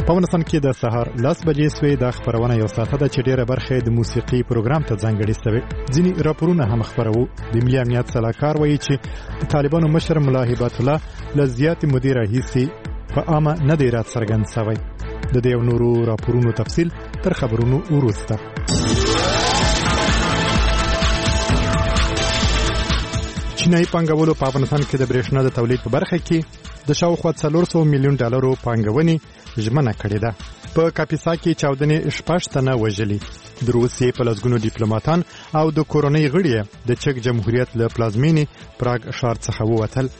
په افغانستان کې د سهار 10 بجې سوی د خبرونه یو ساعت د چډيره برخه د موسیقي پروګرام ته ځانګړي شوی. ځینی راپورونه هم خبرو. د ملي امنیت صلاحکار وایي چې د طالبانو مشر ملا هبت الله لزیات مدیر هیڅ په عامه نه دی رات څرګند شوی. د دې نورو راپورونو تفصیل تر خبرونو وروسته. چینایي پانګوالو په افغانستان کې د برېښنا د تولید په برخه کې د شاوخوا 400 میلیون ډالرو پانګونې ژمنه کړې ده. په کاپیسا کې چاودنې شپږ تنه وژلي. د روسیې په لسګونو ډیپلوماټان او د کورنۍ غړي د چک جمهوریت له پلازمینې پراګ ښار څخه ووتل.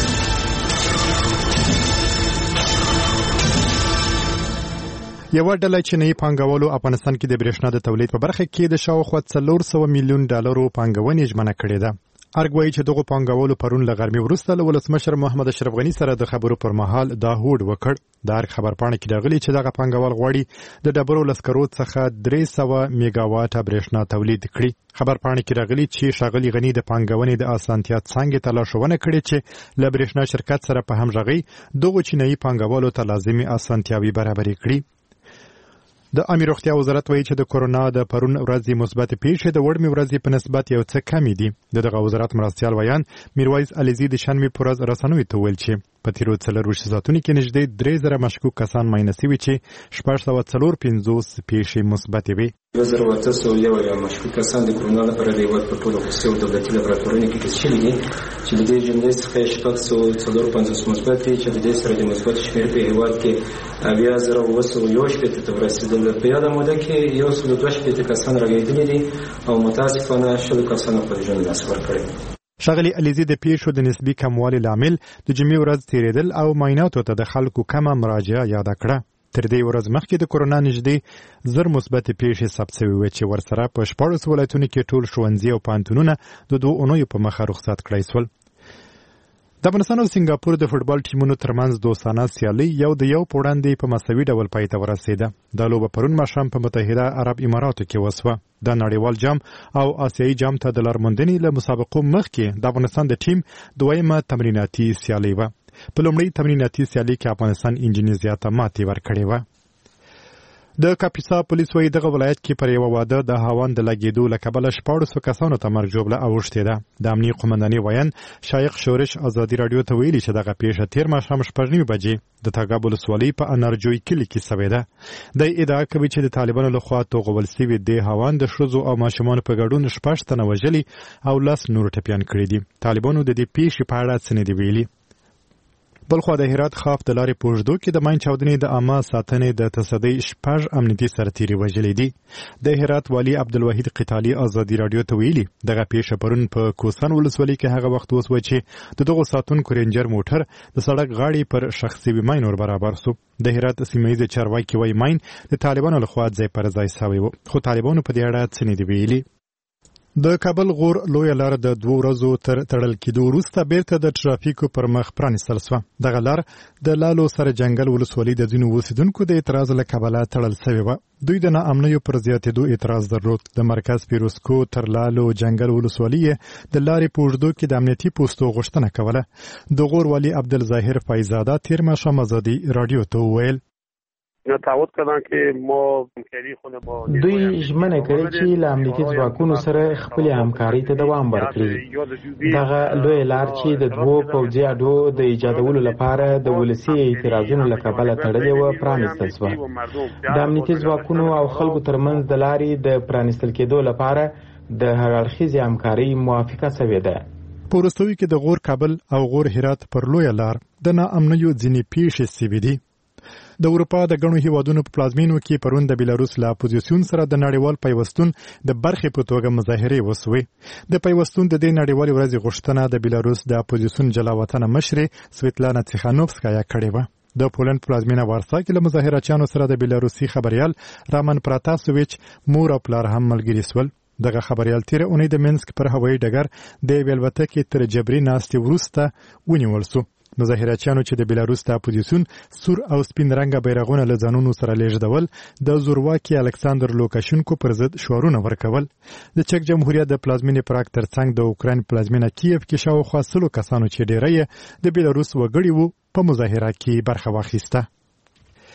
یو ډله چینایي پانګوالو افغانستان کې د برېښنا د تولید په برخه کې د شاوخوا 400 میلیون ډالرو پانګونې ژمنه کړې ده. ارګوي چې دغه پانګوالو پرون له غرمې وروسته له ولسمشر محمد اشرف غنی سره د خبرو پر مهال دا هوډ وکړ. د خبرپاڼې کې راغلي چې دغه پانګوال غواړي د ډبرو لسکرو څخه 300 میگاواټه برېښنا تولید کړي. خبرپاڼې کې راغلي چې ښاغلي غنی د پانګونې د اسانتیا څنګه ته لارښوونه کړې چې له برېښنا شرکت سره په همغږي دغه چینایي پانګوالو ته لازمي اسانتیاوي برابرې کړي. د امیر روغتیا وزارت وایي چې د کورونا د پرون ورځې مثبت پیښې د وړمې ورځې په نسبت یو څه کمې دي. دغه وزارت مرستیال ویان میرویس علیزی د شنبې په ورځ رسنیو ته ویل چې په تیرو 24 ساعتونو کې نږدې 3000 مشکوک کسان معاینه شوي چې 645 پیښې مثبت وي. 2801 مشکوک کسان د کورونا لپاره د هیواد په ټولو خصوصي دولتي لابراتوارونو کې تست شوي دي چې د دې جملې څخه 645 مثبت دي چې د دې سره د مثبت شمېر په هیواد کې 201 ته ورسېدل. په یاده موده کې 102 کسان راغلي دي او متاسفانه 10 کسان په ژوند لاس ورکړي. ښاغلي علیزی د پیښو د نسبي کموالي لامل د جمعې ورځ تیریدل او معایناتو ته د خلکو کمه مراجعه یاد کړه. تر دې ورځ مخکې د کورونا نږدې 1000 مثبت پیښې ثبت شوې وې چې ورسره په 14 ولایتونو کې ټول ښوونځي او پوهنتونونه د 2 اونیو په مخه رخصت کړای شول. د افغانستان او سنگاپور د فوټبال ټیمونو ترمنځ دوستانه سیالي یو د یو په وړاندې په مساوي ډول پای ته ورسېده. دا لوبه پرون ماښام په متحده عرب اماراتو کې وسوه. د نړیوال جام او آسیایي جام ته د لارموندنې له مسابقو مخکې د افغانستان د ټیم دویمه تمریناتي سیالي وه. په لومړۍ تمریناتي سیالي کې افغانستان انجینر زیاته ماتې ورکړې وه. د کاپیسا پولیس وایي دغه ولایت کې پر یو واده د هاوان د لګېدو له کبله 14 کسانو ته مرګ ژوبله اوښتې ده. د امنیې قومندانۍ ویان شایق شورش ازادي راډیو ته ویلي چې دغه پیښه تېر ماښام 6:30 بجې د تګاب ولسوالۍ په انارجوی کلي کې شوې ده. د ادعا کوي چې د طالبانو لخوا توغول شوي د هاوان د ښځو او ماشومانو په ګډون 6 تنه وژلي او 10 نور ټپیان کړي دي. طالبانو د دې پیښې په اړه څه نه دي ویلي. بلخوا د هرات خاف د لارې په اوږدو کې د ماین چاودنې د عامه ساتنې د تصدۍ 6 امنیتي سرتیري وژلي دي. د هرات والي عبدالوحید قتالي ازادي راډیو ته ویلي دغه پیښه پرون په کوسان ولسوالۍ کې هغه وخت وسوه چې د دغو ساتونکو رینجر موټر د سړک غاړې پر شخصي ماین ور برابر سو. د هرات سیمه ییز چارواکي وایي ماین د طالبانو لخوا ځای پر ځای شوی و، خو طالبانو په دې اړه څه نه دي ویلي. د کابل غور لویه لار د 2 ورځو تر تړل کېدو وروسته بیرته د ترافیکو پر مخ پرانیستل شوه. دغه لار د لالو سره جنګل ولسوالۍ د ځینو اوسیدونکو د اعتراض له کبله تړل شوې وه. دوی د ناامنیو پر زیاتېدو اعتراض درلود. د مرکز پیروسکو تر لالو جنګل ولسوالۍ د لارې په اوږدو کې د امنیتي پوستو غوښتنه کوله. د غور والي عبدالظاهر فیضزاده تېر ماښام ازادي راډیو ته وویل دوی ژمنه کړې چې له امنیتي ځواکونو سره خپل همکاري ته دوام ورکړي. دغه لوی لار چې د 2 پوځي اډو د ایجادولو لپاره د ولسي اعتراضونو له کبله تړلې وه پرانیستل شوه. د امنیتي ځواکونو او خلکو ترمنځ د لارې د پرانیستل کېدو لپاره د هر اړخیزې همکارۍ موافقه شوې ده. په وروستیو کې د غور کابل او غور هرات پر لویه لار د ناامنیو ځینې پیښې شوې دي. د اروپا د ګڼو هیوادونو په پلازمینو کې پرون د بیلاروس له اپوزیسیون سره د نړیوال پیوستون د برخې په توګه مظاهرې وسوې. د پیوستون د دې نړیوالې ورځې غوښتنه د بیلاروس د اپوزیسیون جلاوطنه مشرې سویتلانا تیخانوفسکایا کړې وه. د پولند پلازمینه وارسا کې له مظاهرچیانو سره د بیلاروسي خبریال رامن پراتاسویچ مور او پلار هم ملګري شول. دغه خبریال تیره اونۍ د منسک پر هوایي ډګر د یوې الوتکې تر جبري ناستې وروسته ونیول شو. مظاهرچیانو چې د بیلاروس د اپوزیسیون سور او سپین رنګه بیرغونه له ځانونو سره لیږدول د زورواکي الکساندر لوکاشینکو پر ضد شعارونه ورکول. د چک جمهوریت د پلازمینې پراګ ترڅنګ د اوکراین پلازمینه کیف کې شاوخوا 100 کسانو چې ډیری د بیلاروس وګړي وو په مظاهره کې برخه واخیسته.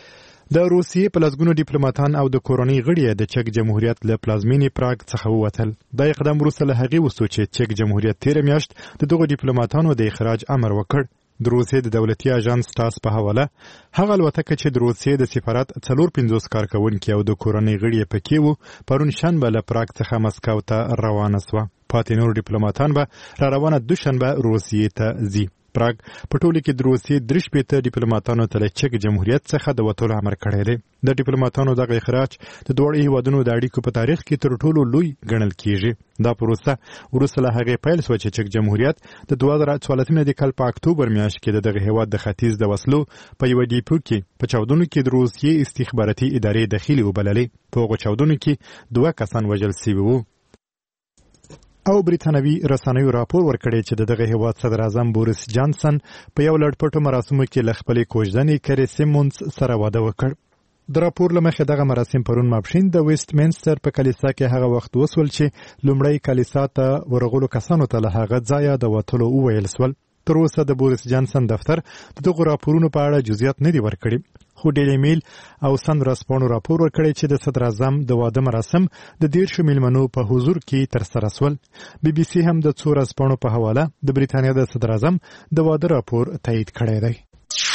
د روسیې په لسګونو ډیپلوماټان او د کورنۍ غړي د چک جمهوریت له پلازمینې پراګ څخه ووتل. دا اقدام وروسته له هغې وسو چې چک جمهوریت تېره میاشت د دغو ډیپلوماټانو د اخراج امر وکړ. د روسیې د دولتي اژانس تاس په حواله هغه الوتکه چې د روسیې د سفارت 450 کارکونکي او د کورنۍ غړي پکې وو پرون شنبه له پراګ څخه مسکو ته روانه سوه. پاتې نور ډیپلوماټان به روانه دوشنبه روسیې ته ځي. پراګ په ټوله کې د روسیې 3 ډیپلوماټانو ته له چک جمهوریت څخه د وتلو امر کړی دی. د ډیپلوماټانو دغه اخراج د دواړو هیوادونو د اړیکو په تاریخ کې تر ټولو لوی ګڼل کیږي. دا پروسه وروسته له هغې پیل شوه چې چک جمهوریت د 2014 کال په اکتوبر میاشت کې د دغه هیواد د ختیځ د وسلو په یوه ډیپو کې په چاودنو کې د روسیې استخباراتي ادارې دخیلې وبللې. په هغو چاودنو کې 2 کسان وژل شوي وو. او بریتانوي رسنیو راپور ورکړی چې دغه هیواد صدر اعظم بوریس جانسن په یو لړپټو مراسمو کې له خپلې کوژدنې کری سیمونز سره واده وکړ. د راپور له مخې دغه مراسم پرون ماپښین د ویسټ منسټر په کلیسا کې هغه وخت وسول چې لومړی کلیسا ته ورغلو کسانو ته له هغه ځایه د وتلو وویل سول. تر اوسه د بوریس جانسن دفتر دغه راپورونو په اړه جزئیات نه دي ورکړي. خو ډیلی میل او سن رسپانو راپور ورکړی چې د صدر اعظم د واده مراسم د 10 میلمنو په حضور کې ترسره سول. بي بي سي هم د څو رسپانو په حواله د بریتانیا د صدر اعظم د واده راپور تایید کړی دی.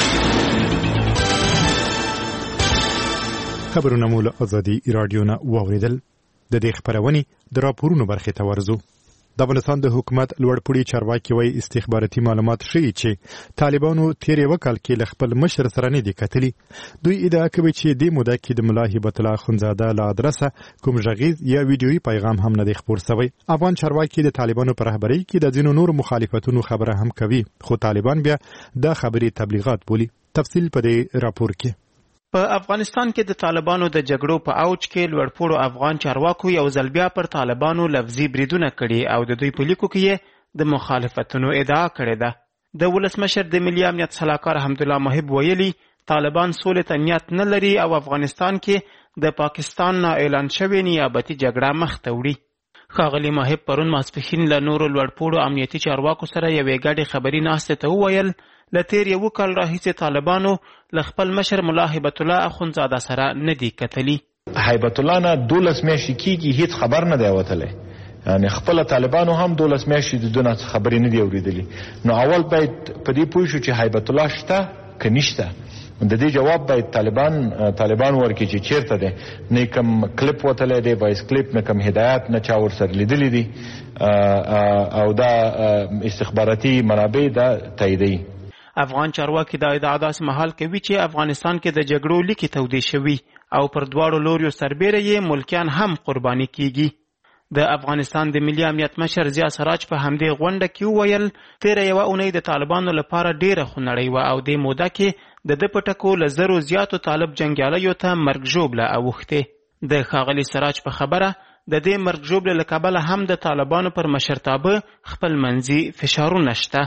خبرونه مو له ازادي رادیو نه واوریدل. د دې خبرونې د راپورونو برخې ته ورځو. د افغانستان د حکومت لوړپوړي چارواکي وايي استخباراتي معلومات ښیي چې طالبانو تیرې وکال کې له خپل مشر سره نه دي کتلي. دوی ادعا کوي چې د موده کې د ملا هبت الله اخندزاده له ادرسه کوم غږیز یا ویډیويي پیغام هم نه دی خپور شوی. افغان چارواکي د طالبانو پر رهبرۍ کې د ځینو نور مخالفتونو خبره هم کوي، خو طالبان بیا دا خبرې تبلیغات بولي. تفصیل په دې راپور کې. په افغانستان کې د طالبانو د جګړو په اوج کې لوړپوړو افغان چارواکو یو ځل بیا پر طالبانو لفظي بریدونه کړي او د دوی په لیکو کې د مخالفتونو ادعا کړې ده. د ولسمشر د ملي امنیت سلاکار حمدالله محب ویلي طالبان سولې ته نیت نه لري او افغانستان کې د پاکستان نه اعلان شوې نیابتي جګړه مخ ته وړي. ښاغلي محب پرون ماسپښین له نورو لوړپوړو امنیتي چارواکو سره یوې ګډې خبري ناستې ته وویل له تیر یو کال راهیسې طالبانو له خپل مشر ملا هبت الله اخندزاده سره نه دي کتلي. هبت الله نه 12 میاشتې کېږي هیڅ خبر نه دی وتلی، یعنی خپل طالبانو هم 12 میاشتې د دونه خبرې نه دی اورېدلي. نو اول باید په دې پوه شو چې هبت الله شته که نشته. د دې جواب باید طالبان ورکړي چې چیرته دی. نه کوم کلیپ وتلی دی وایس کلیپ، نه کوم هدایت نه چا ورسره لیدلی دي او دا استخباراتي منابع دا تاییدوي. افغان چارواکي دا ادعا داسې مهال کوي چې افغانستان کې د جګړو لیکې تودې شوي او پر دواړو لوریو سربیره یې ملکیان هم قرباني کیږي. د افغانستان د ملي امنیت مشر ضیا سراج په همدې غونډه کې وویل تیره یوه اونۍ د طالبانو لپاره ډیره خونړۍ وه او دې موده کې د ده په ټکو له 1000 زیاتو طالب جنګیالیو ته مرګ ژوبله اوښتې. د ښاغلي سراج په خبره د دې مرګ ژوبلې له کبله هم د طالبانو پر مشرتابه خپل منځي فشارونه شته.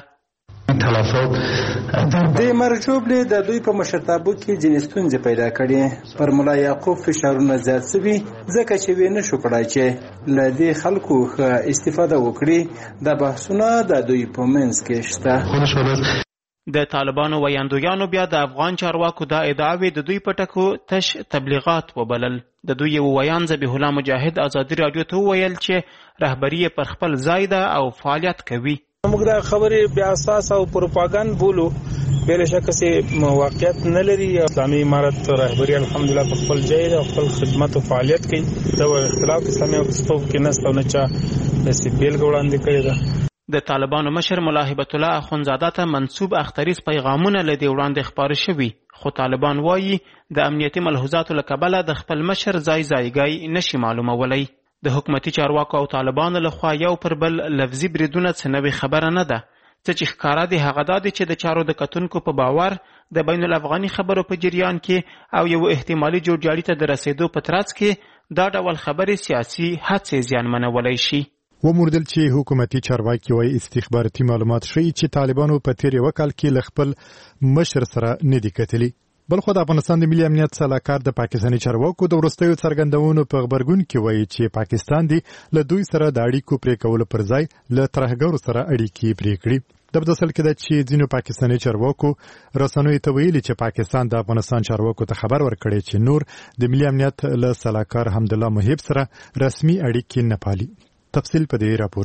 د مرګ ژوبلې د دوی په مشرتابه کې ځینې ستونزې پیدا کړې. پر ملا یعقوب فشارونه زیات شوي ځکه چې ویې نه شو کړای چې له دې خلکو ښه استفاده وکړي. دا بحثونه د دوی په منځ کې شته. د طالبانو ویاندویانو بیا د افغان چارواکو دا ادعاوې د دوی په ټکو تش تبلیغات وبلل. د دوی یو ویان ذبیح الله مجاهد ازادي راډیو ته وویل چې رهبري پر خپل ځای ده او فعالیت کوي. موږ دا خبرې بیا اساس او پروپاګاندا بولو، بل شک چې واقعیت نه لري. اسلامي امارت رهبري الحمدلله په خپل ځای او خپل خدمت او فعالیت کوي. دا اختلاف اسلامي او صفوف کې نسته او نه چا د بیلګه وړاندې کړې ده. د طالبانو مشر ملا هبت الله اخندزاده ته منسوب اختریز پیغامونه له دې وړاندې خپاره شوي، خو طالبان وایي د امنیتي ملحوظاتو له کبله د خپل مشر ځایګی نشي معلومولی. د حکومتي چارواکو او طالبانو لخوا یو پر بل لفظي بریدونه څه نوې خبره نه ده. څه چې ښکاره دي هغه دا دي چې د چارو د کتونکو په باور د بین الافغاني خبرو په جریان کې او یو احتمالي جوړجاړي ته د رسیدو په ترڅ کې دا ډول خبرې سیاسي هڅې زیانمنولی شي. وموردل چې حکومتي چارواکي وايي استخباراتي معلومات ښیي چې طالبانو په تیر یو کال کې له خپل مشر سره نه دي کتلي. بلخو د افغانستان د ملي امنیت سلاکار د پاکستاني چارواکو د وروستیو څرګندونو په خبرګون کې وایي چې پاکستان دی له دوی سره د اړیکو پرې کولو پر ځای له ترهګرو سره اړیکې پرې کړي. د بدسل کې د چې ځینو پاکستاني چارواکو رسنیو ته ویلي چې پاکستان د افغانستان چارواکو ته خبر ورکړي چې نور د ملي امنیت له سلاکار حمدالله محب سره رسمي اړیکې نه پالي. تفصیل په دې راپور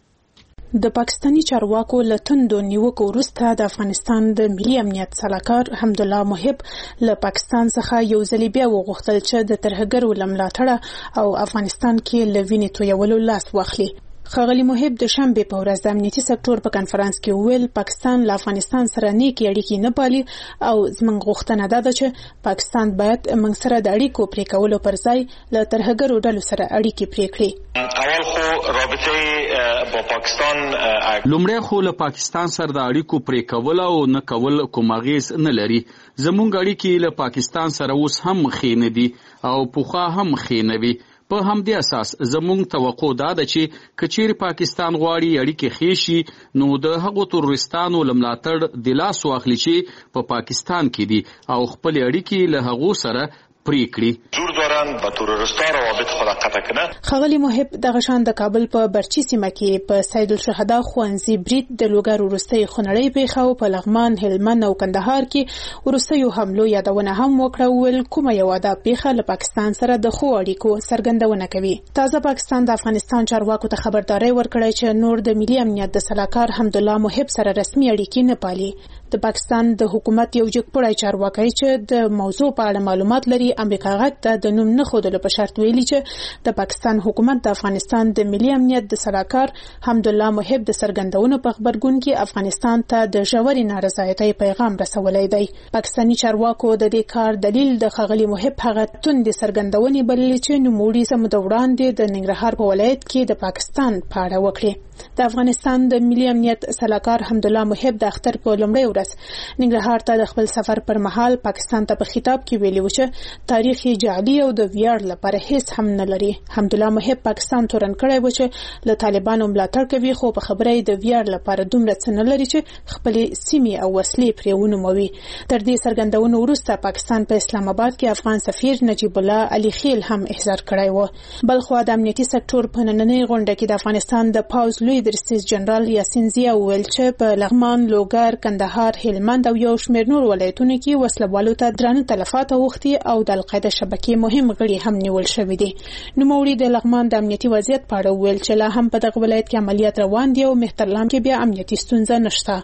کې. د پاکستاني چارواکو له توندو نیوکو وروسته د افغانستان د ملي امنیت سلاکار حمدالله محب له پاکستان څخه یو ځل بیا وغوښتل چې د ترهګرو له ملاتړه او افغانستان کې له وینې تویولو لاس واخلي. ښاغلي محب د شنبې په ورځ د امنیتي سکتور په کنفرانس کې وویل پاکستان له افغانستان سره نیکې اړیکې نه پالي او زموږ غوښتنه ده چې پاکستان باید موږ سره د اړیکو پرې کولو پر ځای له ترهګرو ډلو سره اړیکې پرې کړي. اول خو رابطه با پاکستان لومړی خو له پاکستان سره د اړیکو پرې کول او نه کول کوم اغیز نه لري. زموږ اړیکې له پاکستان سره اوس هم ښې نه دي او پخوا هم ښې نه وي. په همدې اساس زموږ توقع دا ده چې کچیر پاکستان غواړي اړیکې ښې شي نو د هغو تروریستانو له ملاتړ د لاس واخلي چې په پاکستان کې دي او خپل اړیکې له هغو سره پرې کړي. جور دارن با تروریستا روابط خود قطع کنه. ښاغلي محب دغه شان د کابل په برچی سیمه کې په سید الشهدا خوانزي برید د لوګر وروستۍ خونړۍ پیښه او په لغمان، هلمند او کندهار کې وروستیو حملو یادونه هم وکړه. ویل کومه یو دا پیښه له پاکستان سره د خو اړیکو څرګندونه کوي. تازه پاکستان د افغانستان چارواکو ته خبرداري ورکړې چې نور د ملي امنیت د سلاکار حمدالله محب سره رسمي اړیکې نه پالي. د پاکستان د حکومت یو جګپړی چارواکي چې د موضوع په اړه معلومات لري امریکا غږ ته د نوم نه ښودلو په شرط ویلي چې د پاکستان حکومت د افغانستان د ملي امنیت د سلاکار حمدالله محب د څرګندونو په خبرګون کې افغانستان ته د ژورې نارضایتۍ پیغام رسولی دی. پاکستاني چارواکو د دې کار دلیل د ښاغلي محب هغه توندې څرګندونې بللې چې نوموړي څه موده وړاندې د ننګرهار په ولایت کې د پاکستان په اړه وکړې. د افغانستان د ملي امنیت سلاکار حمدالله محب د اختر په لومړۍ ورځ ننګرهار ته د خپل سفر پر مهال پاکستان ته په خطاب کې ویلي و چې تاریخ یې جعلي او د ویاړ لپاره هیڅ هم نه لري. حمدالله محب پاکستان تورن کړی و چې له طالبانو ملاتړ کوي خو په خبره یې د ویاړ لپاره دومره څه نه لري چې خپلې سیمې او وسلې پرې ونوموي. تر دې څرګندونو وروسته پاکستان په اسلام آباد کې افغان سفیر نجیب الله علي خیل هم احضار کړی و. بلخو د امنیتي سکتور په نننۍ غونډه کې د افغانستان د پوځ لوی درستیز جنرال یاسین ضیا وویل چې په لغمان، لوګر، کندهار، هلمند او یو شمېر نور ولایتونو کې وسلوالو ته درانه تلفات اوښتي او د القاعده شبکې مهم غړي هم نیول شوي دي. نوموړي د لغمان د امنیتي وضعیت په اړه وویل چې لا هم په دغه ولایت کې عملیات روان دي او مهترلام کې بیا امنیتي ستونزه نشته.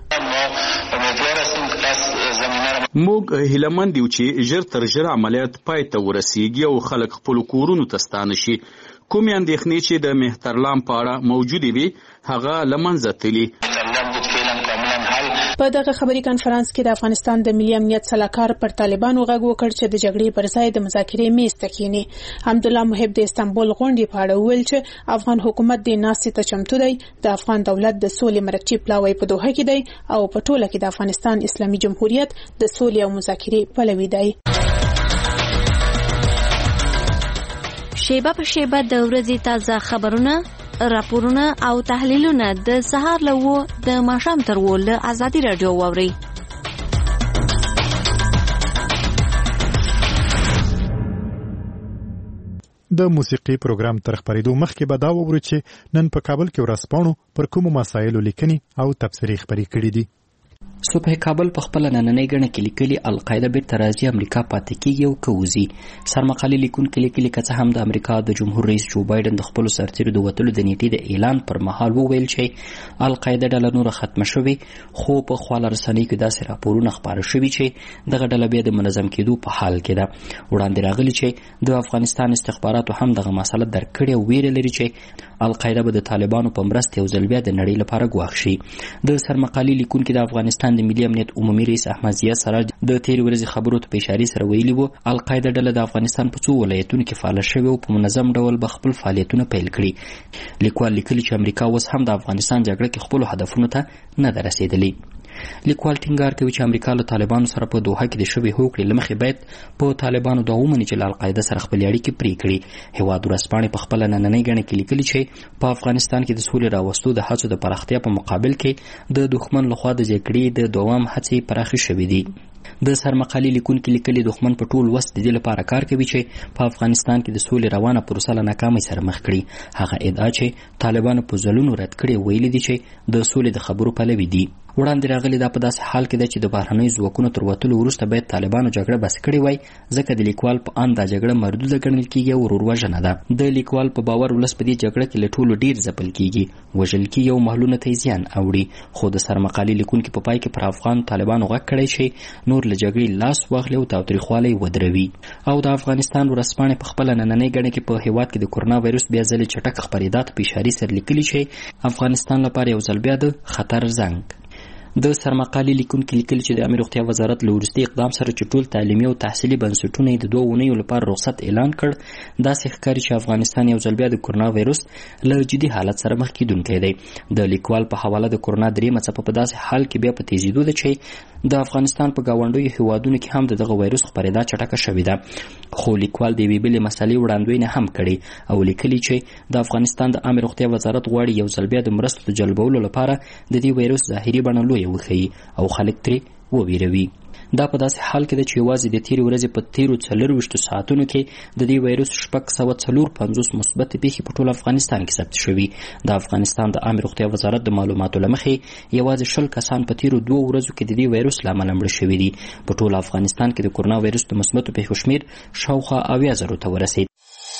موږ هیلهمند یو چې ژر تر ژره عملیات پای ته ورسیږي او خلک خپل کورونو ته ستانه شي. کومې اندېښنې چې د مهترلام په اړه موجودې وي هغه له منځه تللي. په دغه خبري کانفرنس کې د افغانستان د ملي امنیت سلاکار پر طالبانو غږ وکړ چې د جګړې پر ځای د مذاکرې میز ته کښیني. حمدالله محب د استانبول غونډې په اړه وویل چې افغان حکومت د ناستې ته چمتو دی، د افغان دولت د سولې مرکچی پلاوی په دوحه کې دی او په ټوله کې د افغانستان اسلامي جمهوریت د سولې او مذاکرې پلوی دی. شیبه په شیبه د ورځې تازه خبرونه، راپورونه او تحلیلونه د سهار له 9 د ماښام تر 10 له ازادي رادیو واورئ. د موسیقي پروګرام تر خبرېدو مخکې به دا وورو چې نن په کابل کې ورځپاڼو پر کومو مسایلو لیکنې او تبصرې خبرې کړې دي. صبح کابل په خپل نننۍ ګڼه کې لیکلي القاعده بیرته راځي امریکا پاتې کیږي او کوزي. سرمقالې لیکونکي لیکلي که څه هم د امریکا د جمهور رئیس جو بایدن د خپلو سرتیرو د وتلو د نیټې د اعلان پر مهال وویل چې القاعده ډله نوره ختمه شوې، خو په خواله رسنیو کې داسې راپورونه خپاره شوي چې دغه ډله بیا د منظم کېدو په حال کې ده. وړاندې راغلي چې د افغانستان استخباراتو هم دغه مسله درک کړې او ویره لري چې القاعده به د طالبانو په مرسته یو ځل بیا د نړۍ لپاره ګواښ شي. د سرمقالې لیکونکي د افغانستان د ملي امنیت عمومي رئیس احمد ضیا سراج د تیر ورځې خبرو ته په اشاره سره ویلي وو القاعده ډله د افغانستان په څو ولایتونو کې فعال شوې او په منظم ډول به خپل فعالیتونه پیل کړي. لیکوال لیکلي چې امریکا اوس هم د افغانستان جګړه کې خپل هدفونو ته نه ده رسېدلې. لیکوال ټینګار کوي چې امریکا له طالبانو سره په دوحه کې د شوې هوکړې له مخې باید په طالبانو دا ومني چې له القاعده سره خپلې اړیکې پرې کړي. هېواد ورځپاڼې په خپله نننۍ ګڼه کې لیکلي چې په افغانستان کې د سولې راوستو د هڅو د پراختیا په مقابل کې د دښمن لخوا د جګړې د دوام هڅې پراخې شوې دي. د سرمقالې لیکونکي لیکلي دښمن په ټول وس د دې لپاره کار کوي چې په افغانستان کې د سولې روانه پروسه له ناکامۍ سره مخ کړي. هغه ادعا چې طالبانو په ځلونو رد کړي ویلي دي چې د سولې د خبرو پلوي دي. وړاندې راغلي دا په داسې حال کې ده چې د بهرنیو ځواکونو تر وتلو وروسته باید طالبانو جګړه بس کړې وای، ځکه د لیکوال په اند دا جګړه مردوده ګڼل کیږي او ورور-وژنه ده. د لیکوال په باور ولس په دې جګړه کې له ټولو ډیر ځپل کیږي، وژل کیږي او محلونه ته زیان اوړي. خو د سرمقالې لیکونکي په پای کې پر افغان طالبانو غږ کړی چې نور له جګړې لاس واخلي او تاوتریخوالی ودروي. او د افغانستان ورځپاڼې په خپل نننۍ ګڼه کې په هیواد کې د کورونا وایرس بیا ځلې چټک خپرېدا ته په اشارې سره لیکلي چې افغانستان لپاره یو ځل بیا د خطر زنګ. د سرمقالې لیکونکي لیکلي چې د عامه روغتیا وزارت له وروستي اقدام سره چې ټول تعلیمي او تحصیلي بنسټونه یې د 2 اونیو لپاره رخصت اعلان کړ، داسې ښکاري چې افغانستان یو ځل بیا د کورونا وایرس له جدي حالت سره مخ کیدونکی دی. د لیکوال په حواله د کورونا دریمه څپه په داسې حال کې بیا په تیزیدو ده چې د افغانستان په گاونډیو هیوادونو کې هم دغه وایرس خپرېدا چټکه شوې ده. خو لیکوال د یوې بلې مسلې وړاندوینه هم کړې او لیکلي چې د افغانستان د عامه روغتیا وزارت غواړي یو ځل بیا د مرستو د جلبولو لپاره د دې وایرس ظاهري بڼه لویه وښیي او خلک ترې وویروي. دا په داسې حال کې ده چې یوازې د تیرې ورځې په تیرو 24 ساعتونو کې د دې وایرس 654 مثبتې پیښې په ټول افغانستان کې ثبت شوي. د افغانستان د عامه روغتیا وزارت د معلوماتو له مخې یوازې 20 کسان په تیرو 2 ورځو کې د دې وایرس له امله مړه شوي دي. په ټول افغانستان کې د کورونا وایرس د مثبتو پیښو شمېر شاوخوا 80,000 ته ورسېد.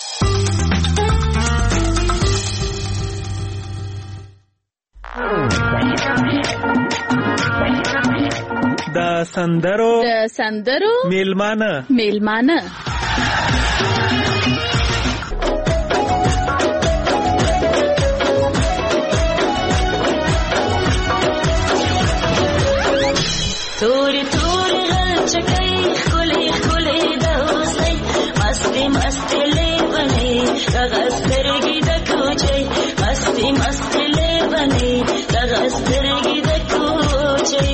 د سندرو میلمانه توري غلچکۍ ښکلې ښکلې د اوسۍ مستې مستې لیونۍ دغه سترګې د کوچۍ مستې مستې لیونۍ دغه سترګې د کوچۍ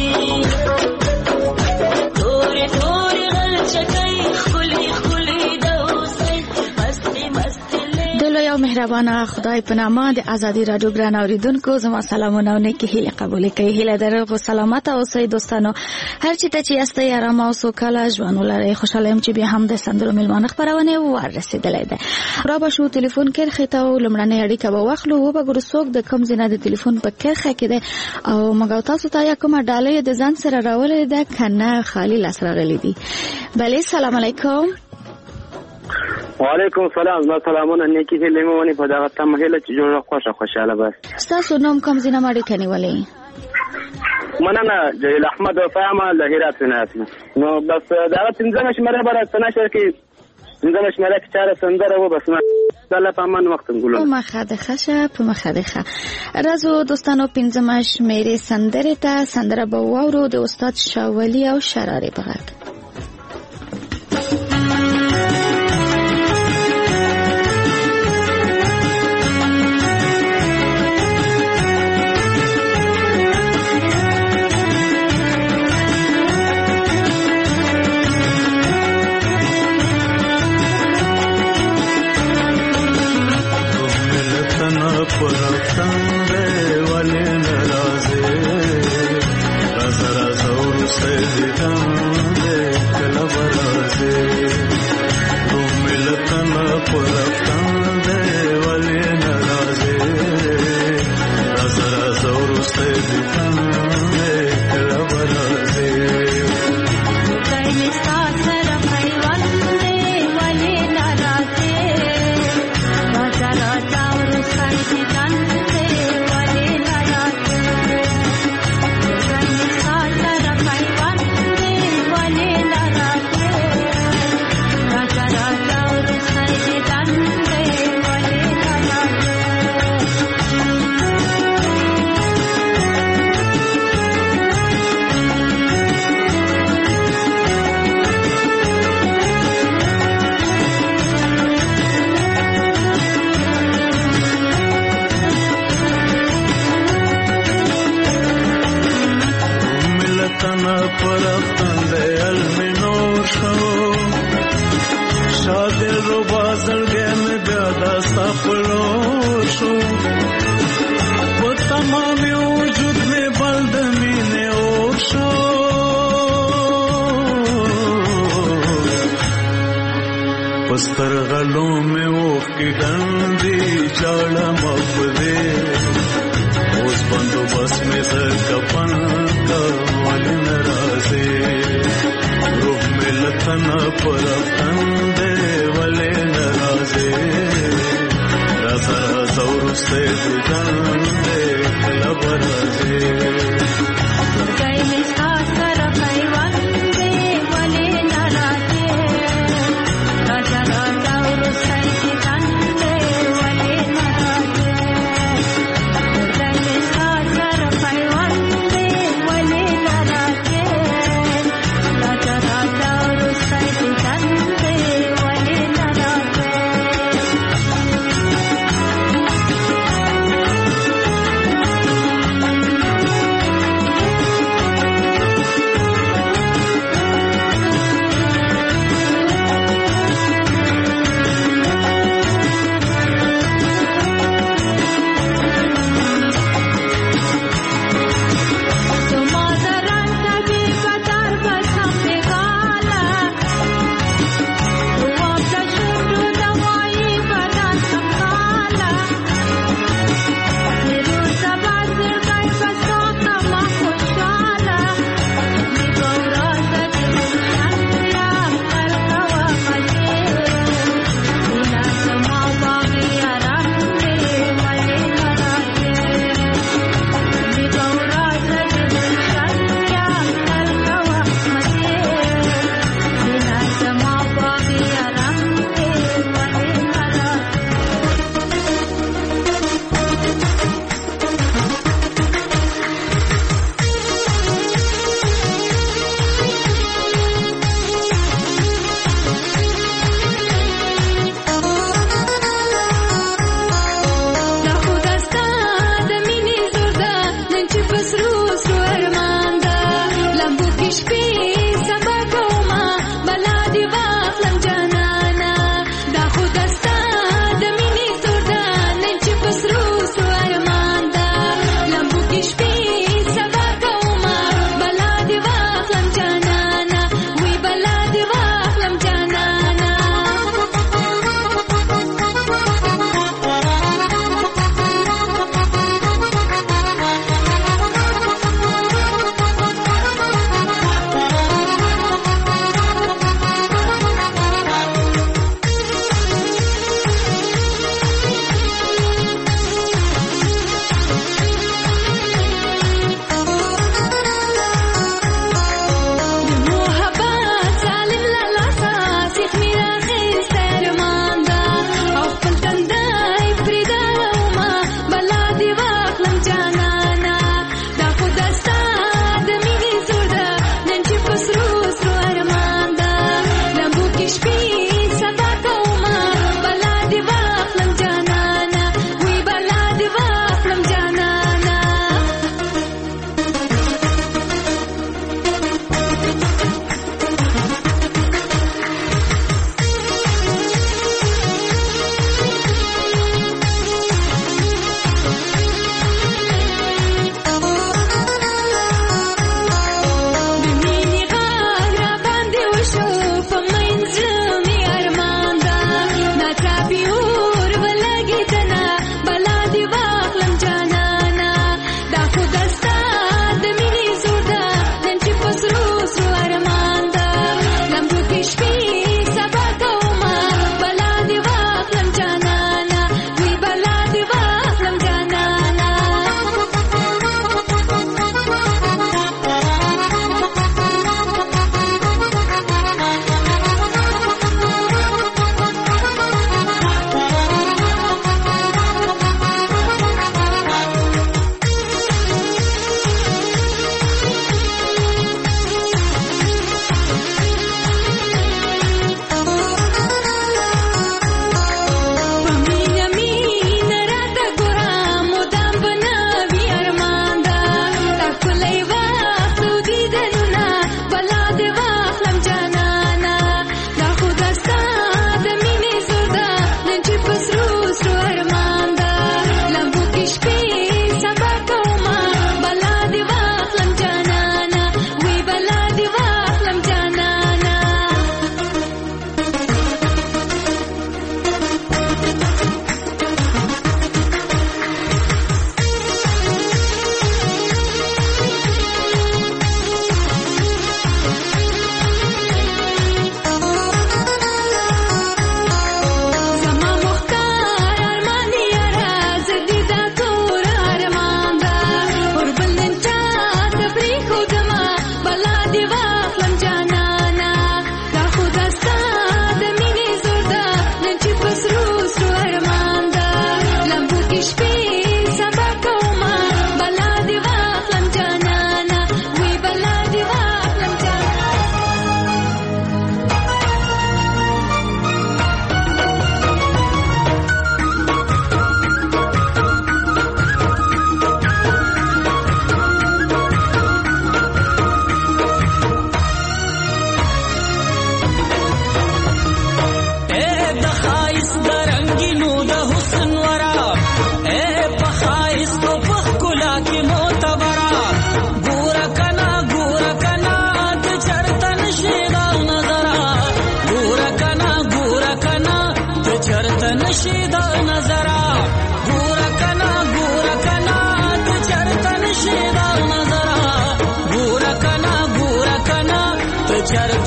توري غلچکۍ ښکلې ښکلې د اوسۍ مستې مستې لوی او مهربانه خدای په نامه د ازادي رادیو ګران اوریدونکو زما سلامونه او نیکی هیله قبول کړئ. هیله درو خو سلامت اوسئ دوستانو، هر چیرته چې یاستئ آرام او سوکاله ژوند ولرئ. خوشاله یم چې بیا هم د سندرو میلمانه خپرونه ورسېدلې ده. را به شو ټلیفون کرښې ته او لمړنۍ اړیکه به واخلو و به ګورو څوک د کوم ځای نه د ټلیفون په کرښه کې ده او موږ تاسو ته یا کومه ډالۍ د ځان سره راولې ده کنه خالی لاس راغلي دي. بله سلام علیکم. وعلیکم السلام. زما سلامونه نیکی هیلې مې ونی په دغه تمه هیله چې جوړه خوشاله بس. تاسو نوم کوم ځای نه ما اړیکه نیولې؟ مننه جلیل احمد وفاما د هرات ولایت. نو بس دا 15 شمېره بر سناشه کې 15 شمېره کې چاره سندره و بس الله پامان وخت ګلو په مخه خشه په مخه خه رازو دوستانو 15 شمېره سندره ته سندره به وورو د استاد شاولی او شراری بغاک. والا ولې ناراضه روح ملتنا پر خنده ولې ناراضه رازا زورسته ځنده لبرازه کای مستا سر پیوان دې ولې ناراضه راجا راجا ورسته ځنده ولې ناراضه کای مستا سر پیوان دې ولې ناراضه راجا راجا ورسته ځنده ولې ناراضه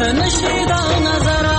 چرته نشي دا نظر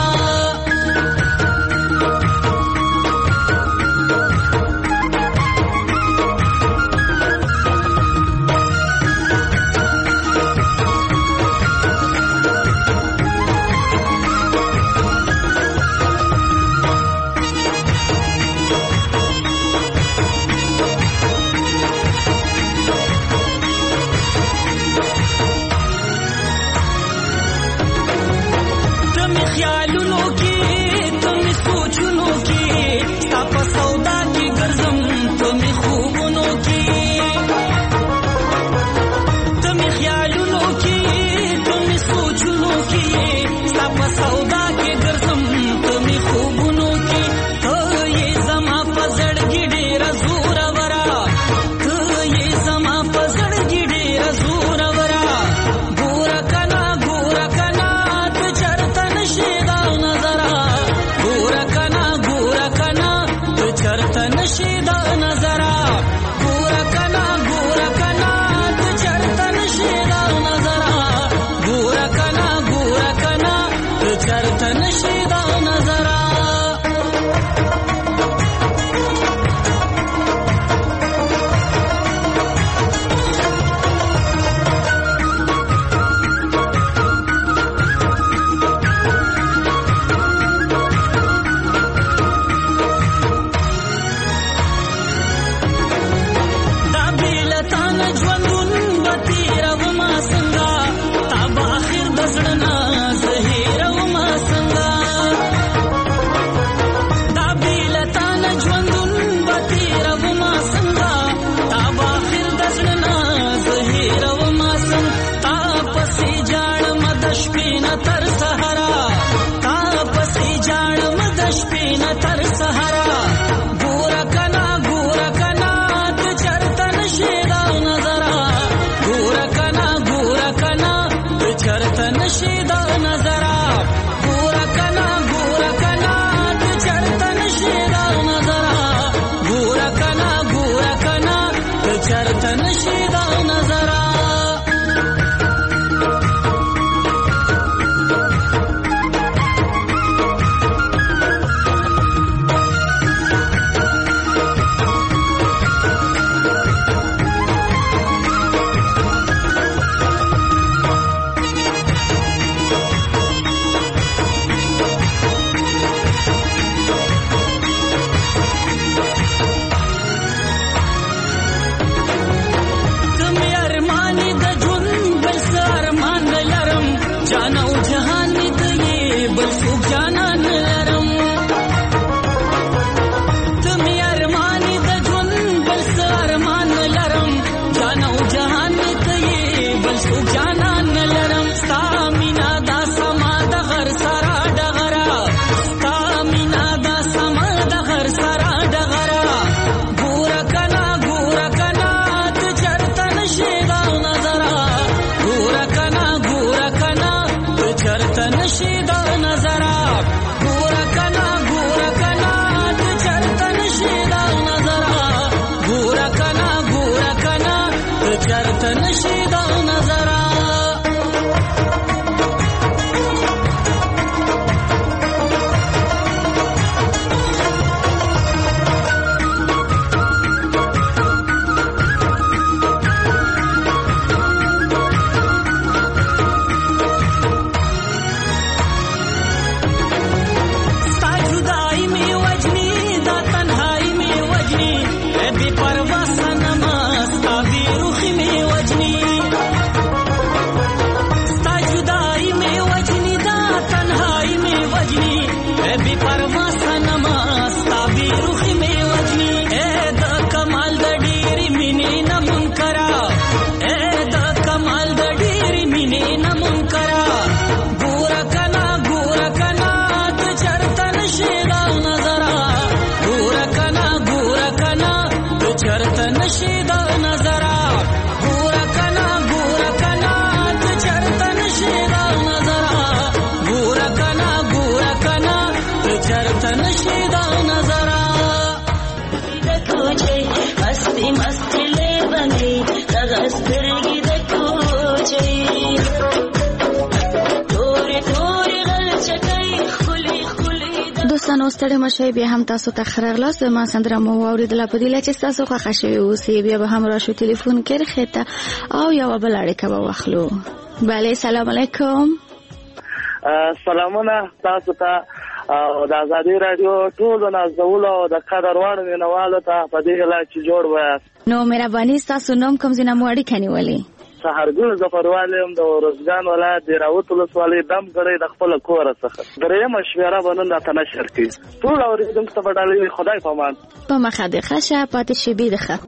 دوستانو ستړي مشئ بیا هم تاسو ته ښه راغلاست. ما سندره مو واورېدله په دې چې ستاسو خوښه شوې اوسې بیا به هم راشو ټلیفون کې رخې ته او یوه بله اړیکه به واخلو. بله سلام علیکم. سلامونه تاسو ته او د ازادي رادیو ټولو نازولو او د قدر وړ مینوالو ته په دې هیله چې جوړ وایاست. نو مهرباني ستاسو نوم کوم ځای نه مو اړیکه نیولې؟ سهارګل ظفروالی یم د ارزګان ولایت د راوت ولسوالۍ دمګړۍ د خپله کوره څخه. درېیمه شمېره به نن راته نشر کړي. ټول اورېدونکو ته به ډالۍ وي. خدای په امان. په مخه دې ښه شه پاتې شېبې دې ښه.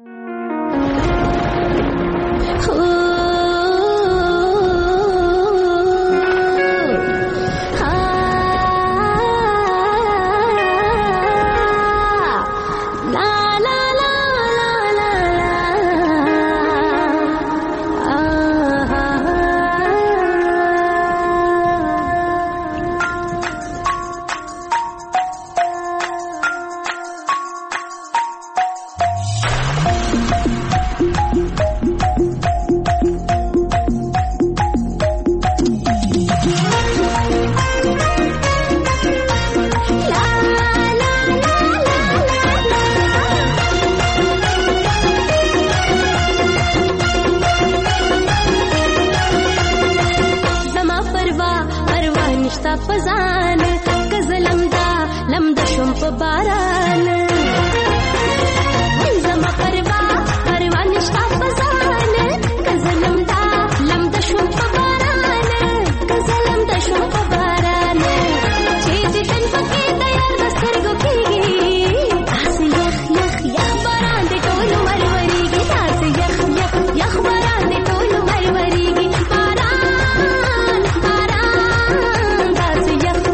Yah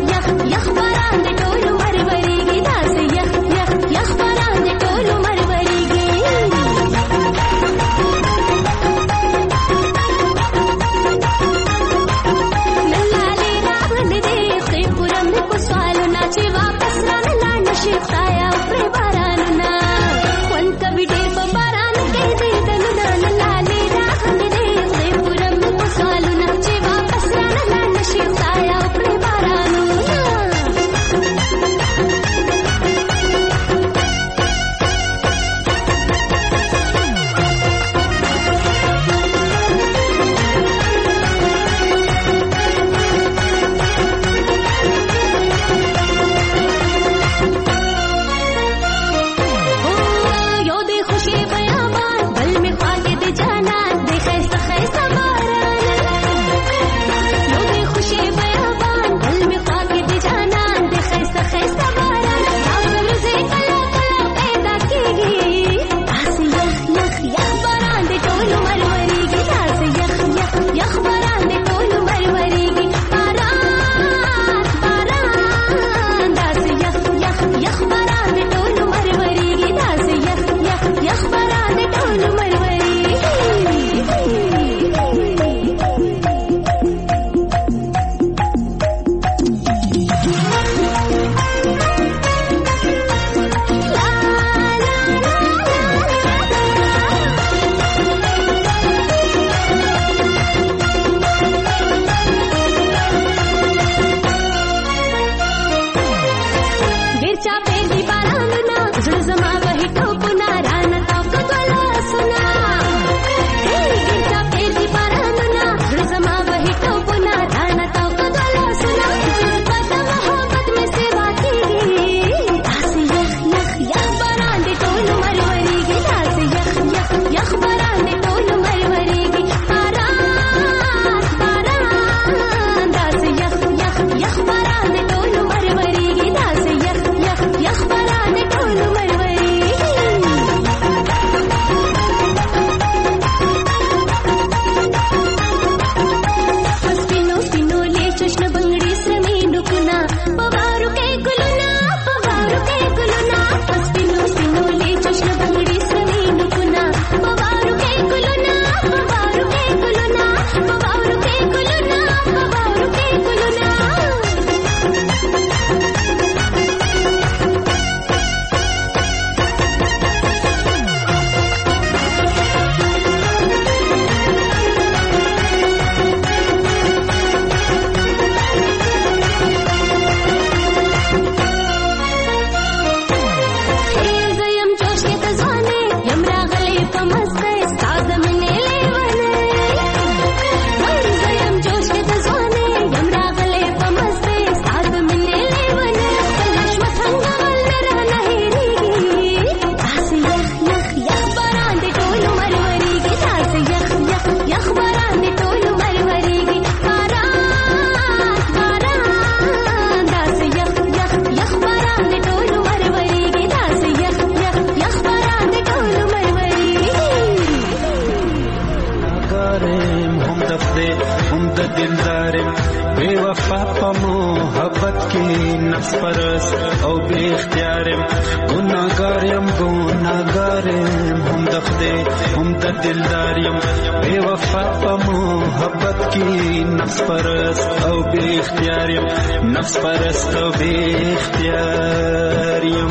دې هم د دلدار بے وفا په محبت کې نفس پرست او بے اختیار ګناهګار یم هم د خدای هم د دلدار یم بے وفا په محبت کې نفس پرست او بے اختیار یم نفس پرست او بے اختیار یم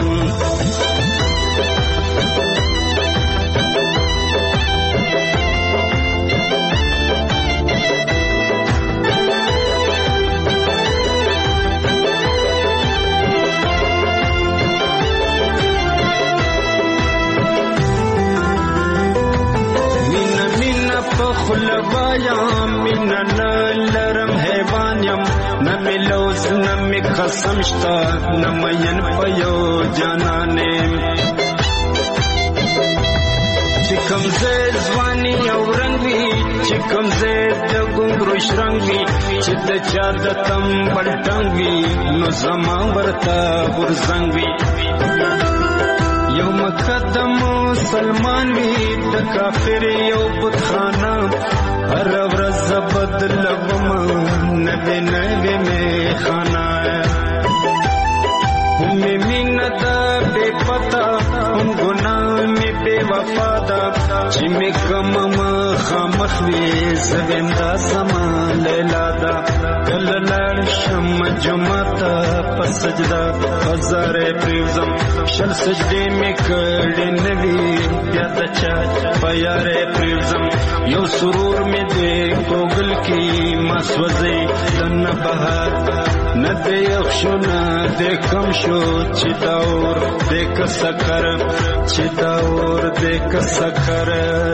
خلوایا مینا نلرم حیوان یم نمی لوز نمی قسم شتا نمین پیو جانانیم چکم زید زوانی او رنگ وی چکم زید دگونگروش رنگ وی چد چاد تم بلٹنگ وی نو زمان برتا برزنگ وی یو مقدم مسلمان وی د کافر یو بتخانه هر ورځ بدلوم نوې نوې می خانه هم مینا دا بے پتا هم ګناه می بے وفا دا چې می کوم خامخ وی زویندا سما لیلا دا کل لړ شم جمعتا پسجدا بازار پریوزم شل سجدې می کړې نوی بیا د چا پیارې پریوزم یو سرور می دې ګوګل کې مسوځي دن بهار نه دې یخشونه دې کم شو چې داور دې کسکر چې داور دې کسکر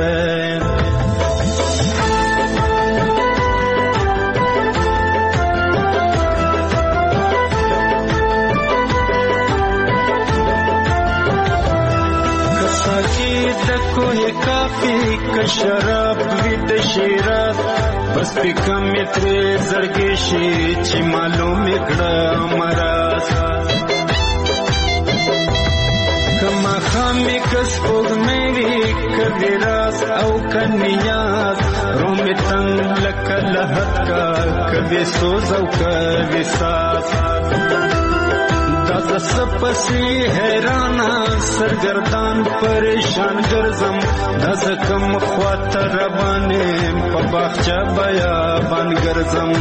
کوه کافی که شراب وی د شیراز بس پی کم تر زړګي شي چې معلوم کړه مراز کما خامې کس پوغ مې وی کبي راز او کنياز روم تنگ لکه لحد کا کبي سوز او کبي ساز دادا سپسی حیرانا سرگردان پریشان گرزم دادا کم خواتا ربانے پا باخچا بیابان گرزم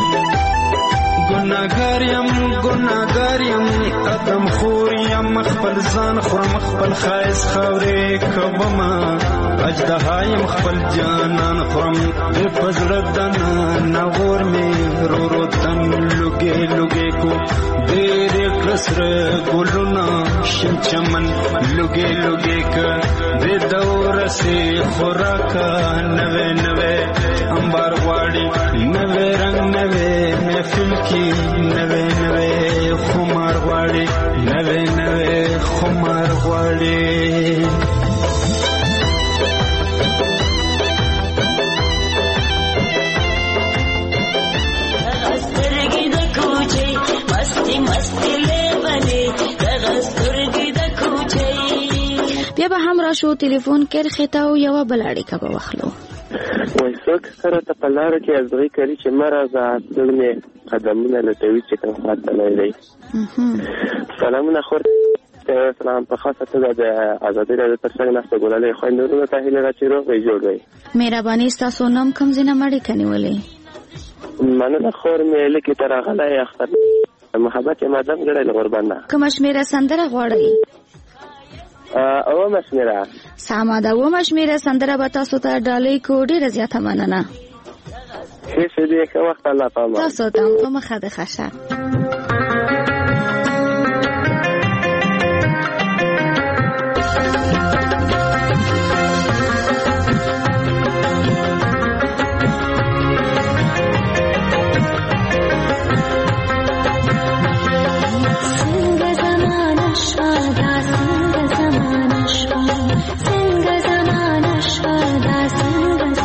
گناهګاریم ادم خوریم خپل ځان خورم خپل خایس خاورې کوما اجدهایم خپل جانان خورم د پزړه دنا نور می رو تن لګي لګي کو ډېر کسر ګلونا شین چمن لګي لګي ک د دور سي خوراک نوې نوې انبار واړي نوې رنگ نوې محفل کی نوې نوې خمار غواړي نوې نوې خمار غواړي غسترګي د کوچي مستی مستی لبلې غسترګي د کوچي بیا به هم راشو ټلیفون کرخه تا او یو بلاړی کا به وخلو وای څوک سره ته په لار کې ازغی کوي چې مرزه دلمه قدمونه لټوي چې کوم خاطر لري سلامونه خور سلام په خاصه توګه د آزادۍ راډیو ترڅنګ نشته ګولالې خوندونو ته هیله راچې روغې جوړ وي مهرباني تاسو نوم کوم ځنه مړی کنيولې مننه خور مې لکه تر غلې اختر محبت مادام ګړې قربانه کوم شمیره سندره غواړي او مشمیره ساما دا و مشمیره سندره به تاسو ته ډالۍ کو ډیره زیاته مننه هیڅ دې که وخت الله پاما تاسو ته په مخه د خشه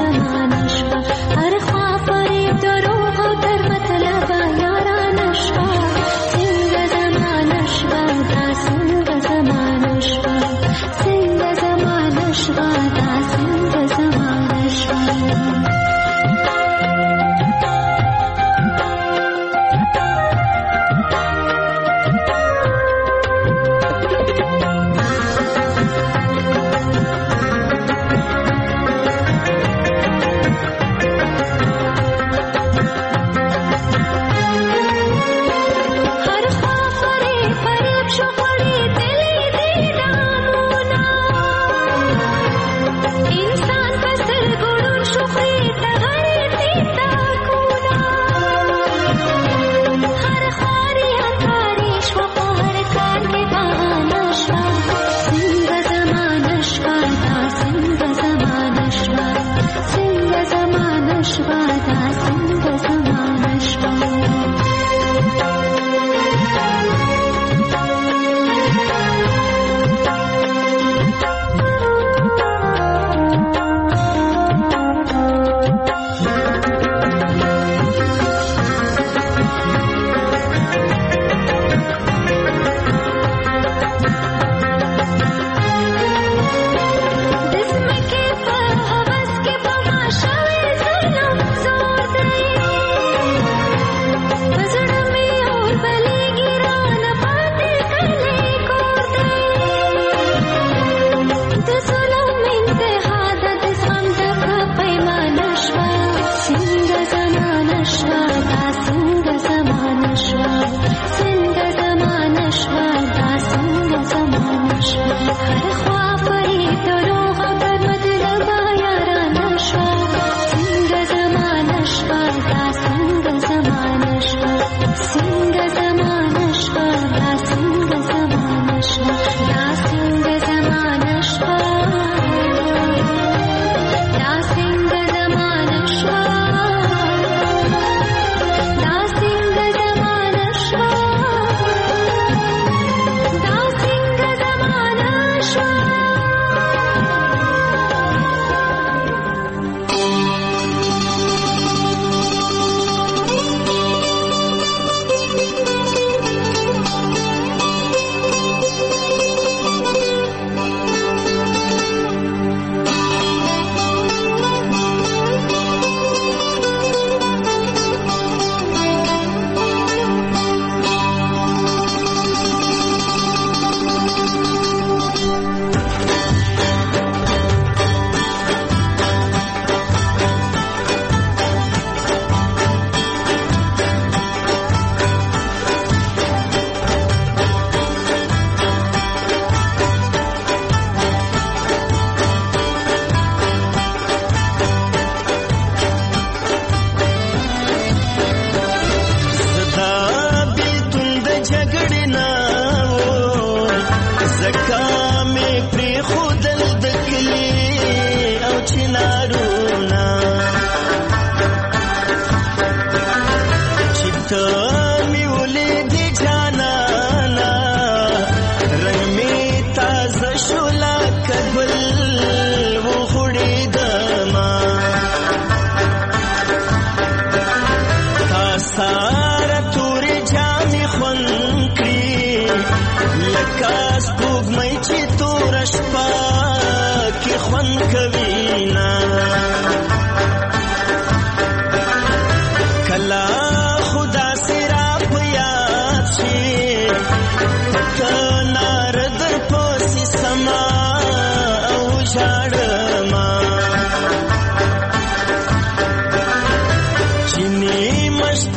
هر خوا فریب دروغ او در مطلب یاران شوا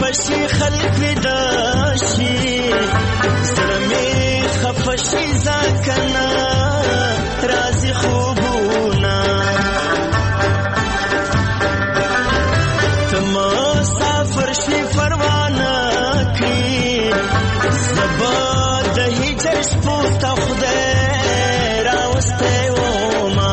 بشي خلق ودا شي زړه مې خفه شي ځکه راځي خوبونه ته مسافر شي پروانه کړي زبا د هجر شپو ته خدای راوستی وما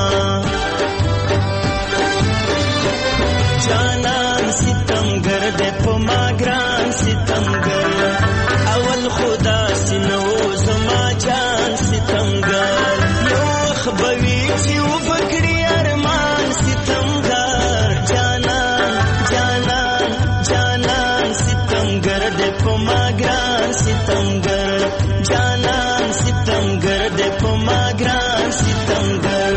جانان ستمګر دې په ما ګران ستمګر اول خدا سينو زما جان ستمګر یو خبوي چې وبکړي ارمان ستمګر جانان جانان جانان ستمګر دې په ما ګران ستمګر جانان ستمګر دې په ما ګران ستمګر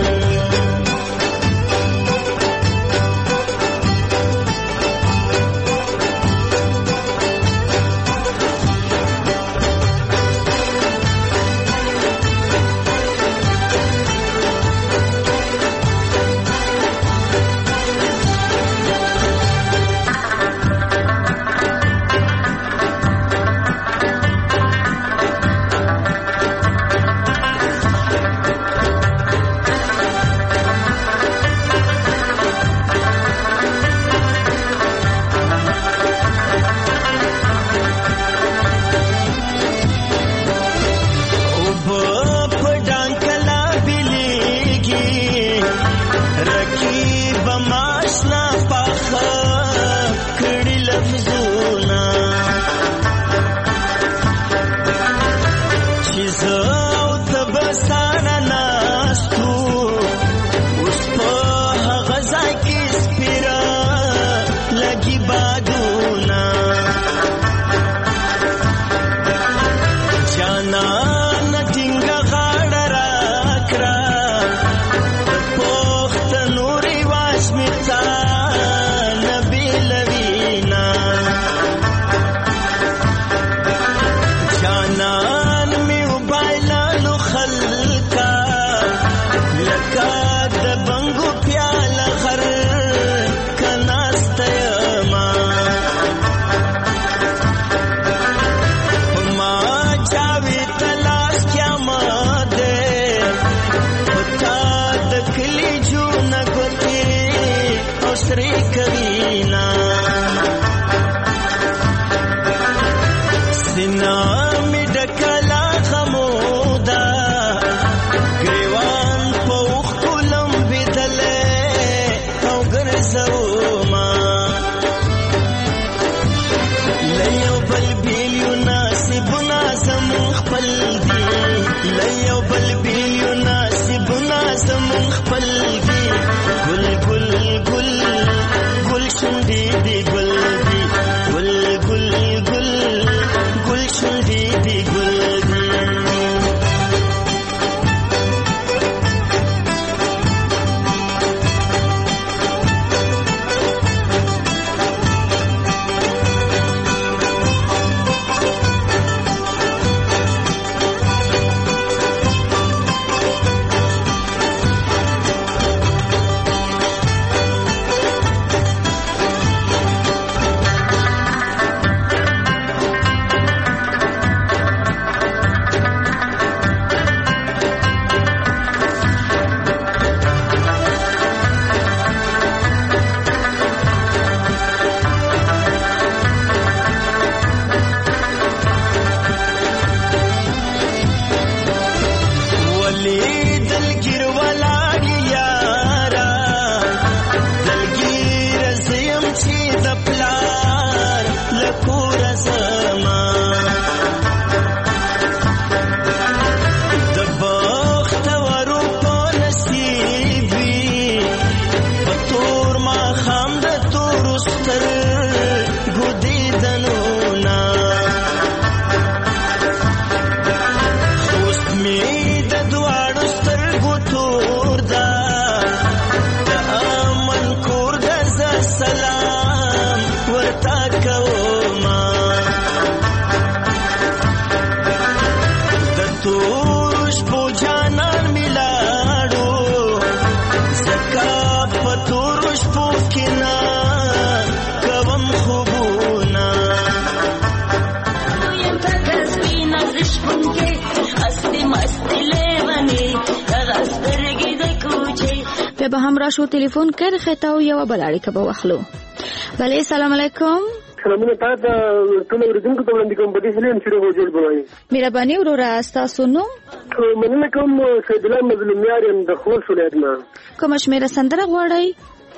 به هم راشو تلیفون کرخه تا یو بل اړیکه به واخلو. بله سلام علیکم. سلامونه تاسو ټول اوریدونکو ته وړاندې کوم په دې هلین چې روغ جوړ بوي. مهرباني وروره تاسو نو مننه کوم سید الله مظلومیار يم د خوست ولایت نه. کوم شمیره سندره غواړئ؟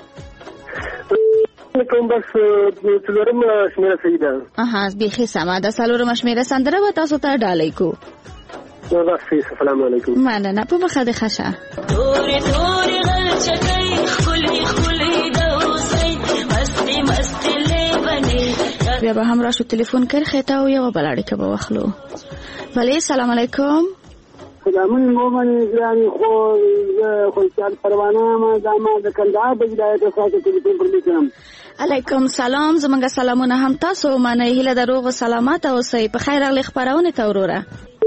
کوم بس څلورم شمیره سیده. بیخي سمه ده. څلورم شمیره سندره به تاسو ته ډالۍ کو. السلام علیکم. مننه په مخه د خشه. تورې تورې غلچکۍ ښکلې ښکلې د اوسۍ مستې مستې لیونې. بیا به هم راشو تلیفون کرخې ته او یوه بل اړیکه به واخلو. بلې سلام علیکم. سلامون مومن ګرانې خو زه خوشحال پروانه یم د کندهار د ولایت څخه تلیفون پر لیکم. علیکم سلام. زمونږ سلامونه هم تاسو ومنئ. هیله د روغ سلامت اوسئ. په خیر راغلئ خپرونې ته وروره.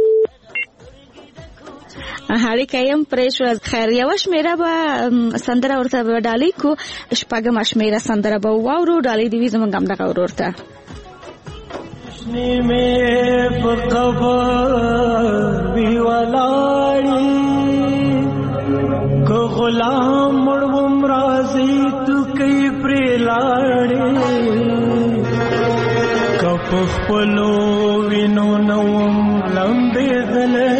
اړیکه یم پرې شوه. خیر یوه شمیره به سندره ورته به ډالۍ کو. شپږمه شمیره سندره به واورو. ډالۍ دې وي زمونږ همدغه ورور ته. में पकबर भी वलाड़ी को गुलाम मुड़वम राजी तू कई प्रेलाड़ी कपख पलो विनो नवम लंबे दले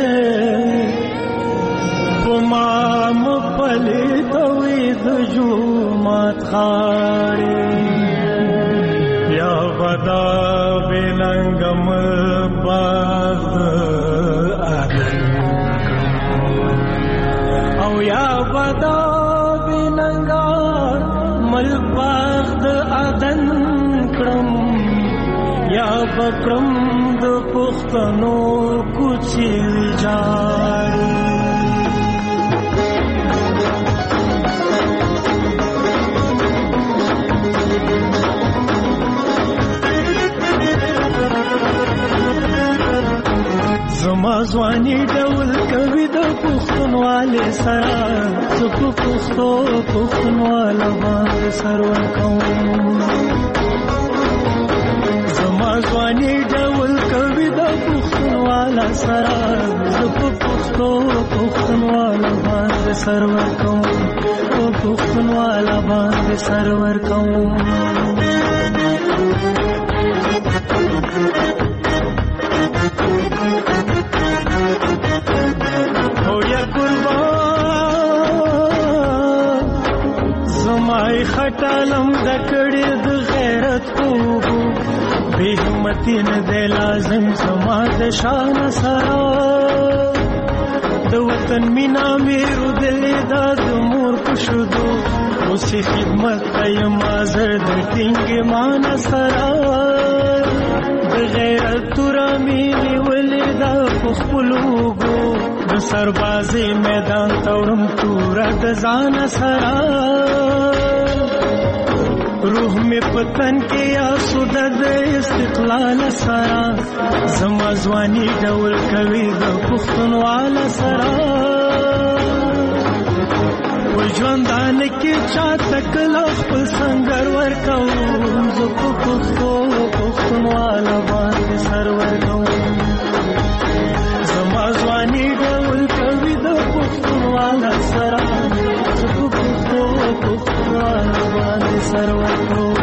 पुमाम पले तवीद जो मात खाड़ी या बदा बेनंगम बाग او یا بدا بننگا مل باغ ادن کرم یا بکرم د پختنو کوچی ویجاړي زما ځواني ډول کوي د پښتونواله سره څو پښتونواله باندې سرور کوم. زما ځواني ډول کوي د پښتونواله سره څو پښتونواله باندې سرور کوم. او پښتونواله باندې سرور کوم. زمای خټالم د کړي د غیرت کوو به همتی نه د لازم زما د شان سره د وطن مینا میرو دل د مور پښدو اوسې خدمت ایم حاضر د ټینګ مان سره د غیرت ترامي ولې د خپلوګو د سربازي میدان تورم تور د ځان سره روح می پتن کې یا سود د استقلال سره زما ځواني ډول کوي د پښتونواله سره و ژوندان کې چا تکلا خپل سنگر ورکوم زه په پښتونواله باندې سر ورکوم. زما ځواني ډول کوي د پښتونواله سره زه په پښتونواله باندې سر ورکوم.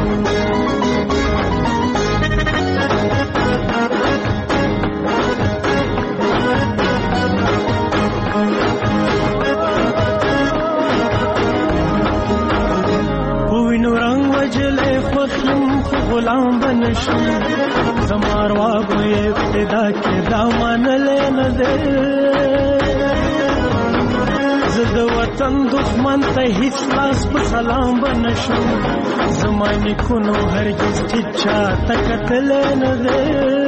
غلام بنشم زمار واب ابتدا کې دامن لین دے زد وطن دښمن ته هیڅ لاس په سلام بنشم زمانی کونو هرگز چا تکتل نه دے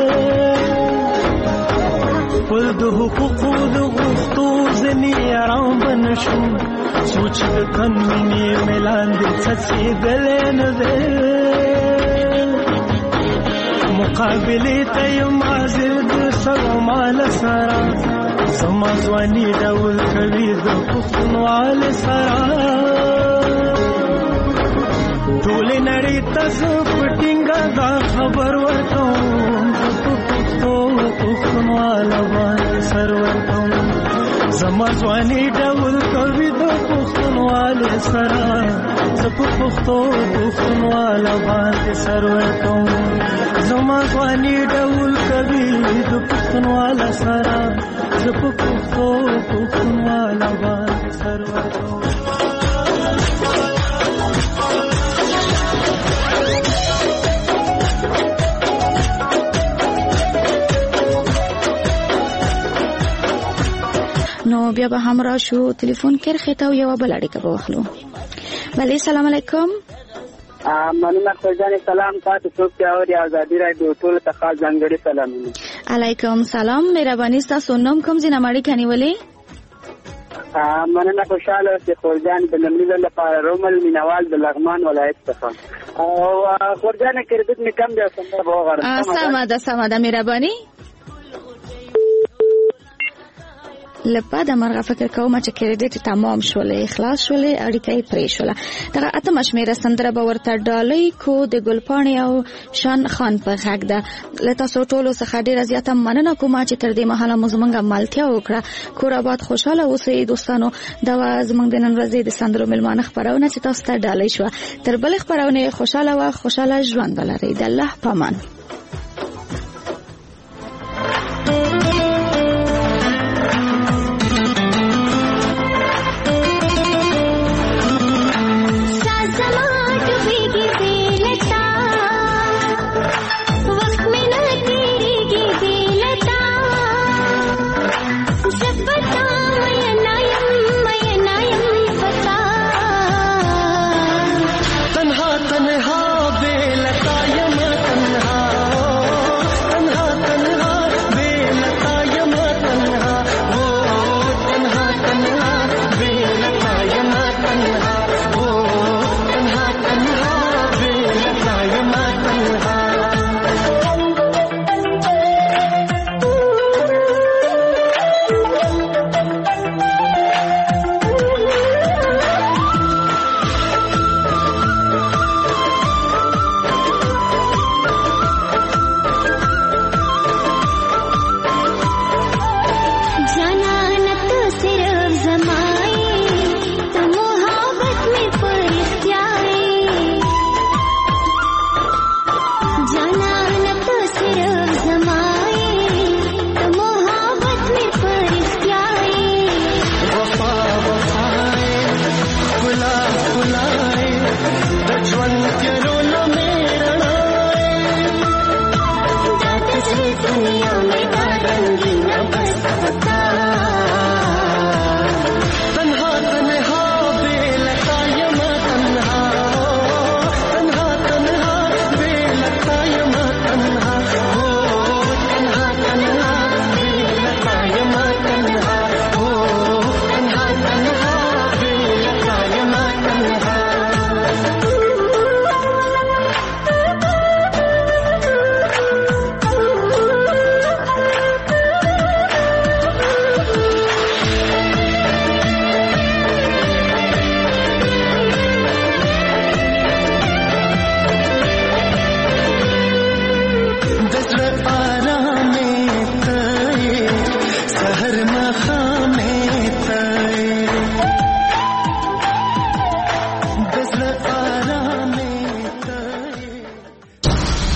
ول د حقوقو د غوښتو ځنی آرام بنشم سوچ د قانوني ملان د څه دل نه دے مقابله ته یم حاضر د سلام سره زما ځواني ډول کوي د پښتونواله سره ټول نړۍ ته پټینګه دا خبر ورکوم پښتونواله باندې سر ورکوم. زما ځواني ډول کوي د پښتونواله پښتونواله سره زپو پښتونواله باندې سرور کوم زما ځواني ډول کوي د پښتونواله سره زپو پښتونواله باندې سرور کوم نو بیا به هم راشو ټلیفون کرخه ته یو بل اړیکه به واخلو. بله سلام علیکم. مننه خدای سلام تاسو څوک اوري ازادي راډیو ټول ته خاص ځانګړي سلامونه. علیکم سلام مهرباني تاسو نوم کوم ځای نماړي کنيولې؟ مننه خوشاله چې خورجان د لمړي لپاره رومل مینوال د لغمان ولایت څخه او خورجان کړدت می کم دی څنګه به وغواړم. سمه ده مهرباني. لپاره د مرغه فکر کوم چې کریډټ تمام شولې اخلاص شولې اړیکې پرې شوله دغه اتم شمیره سندره به ورته ډالۍ کو د ګلپاڼې او شان خان په غږ ده له تاسو ټولو څخه ډیره زیاته مننه کوم چې تر دې مهاله مو زمونږ ملتیا وکړه کور آباد خوشاله اوسئ دوستانو دا زمونږ د نن ورځې د سندرو ملمانه خبرونه چې تاسو ته ډالۍ شو تر بل خبرونه خوشاله ژوند ولرئ د الله پامان.